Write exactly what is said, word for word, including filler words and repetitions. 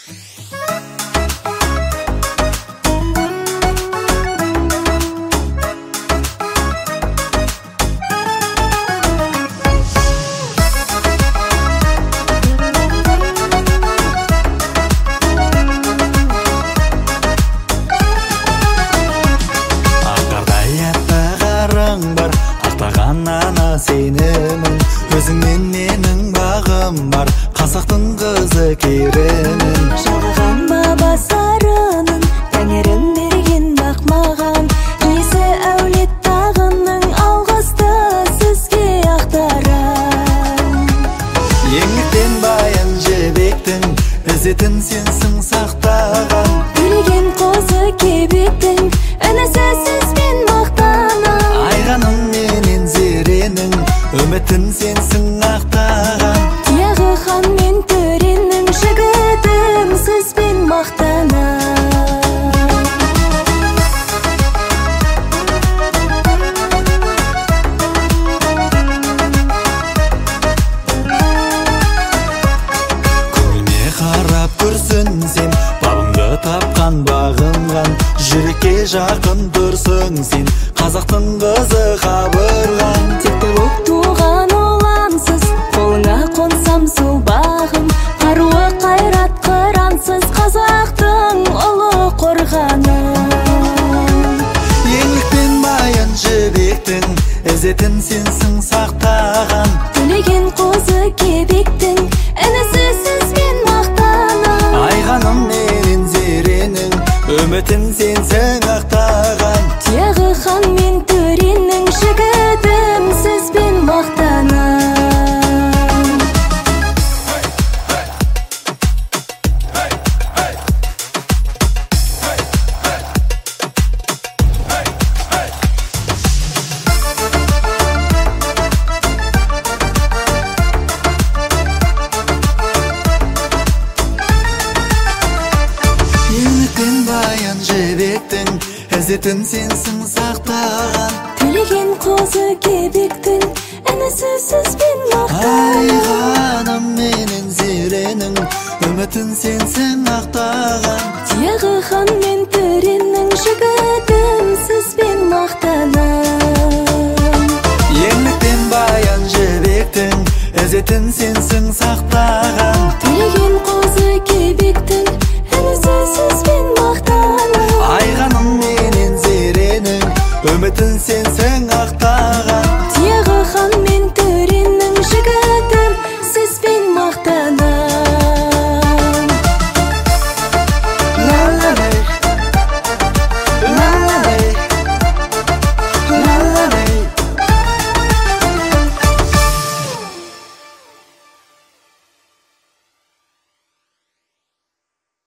Ана сенімін, өзіңмен менің бағым бар, қазақтың қызы керемін. Жалғаған баба сарының, тәңірім берген бақ маған, иесі әулет тағының алғысты сізге ақтарам. Еңліктен баян жібектің, ізетін сенсің сақтаған. Төлеген қозы кебектің, інісі сізбен мақтанам. Айғаным менен зеренің, үмітін сенсің ақтаған. Тияғы хан мен төренің, жігітім сізбен мақтанам. Көңілме қарап күрсінсем, бабыңды тапқан бағынған, жүрекке жақын тұрсың сен, қазақтың қызы қабырған. Текті боп туған олансыз, қолыңа қонсам сол бағым, қаруы қайрат қырансыз, қазақтың ұлы қорғаны. Еңлікпен баян жібектің, ізетін сенсің сақтаған. Төлеген қозы кебектің, інісі сізбен мақтанам. Айғаным менен зеренің, үмітін сенсің ақтаған. Тияғы хан мен төренің, жігітім сізбен мақтанам. Еңлікпен баян жібектің, ізетін сенсің сақтаған. Төлеген қозы кебектің, інісі сізбен мақтанам. Айғаным менен зеренің, үмітін сенсің ақтаған. Тияғы хан мен төренің, жігітім сізбен мақтанам. Еңлікпен баян жібектің, ізетін сенсің сақтаған. Төлеген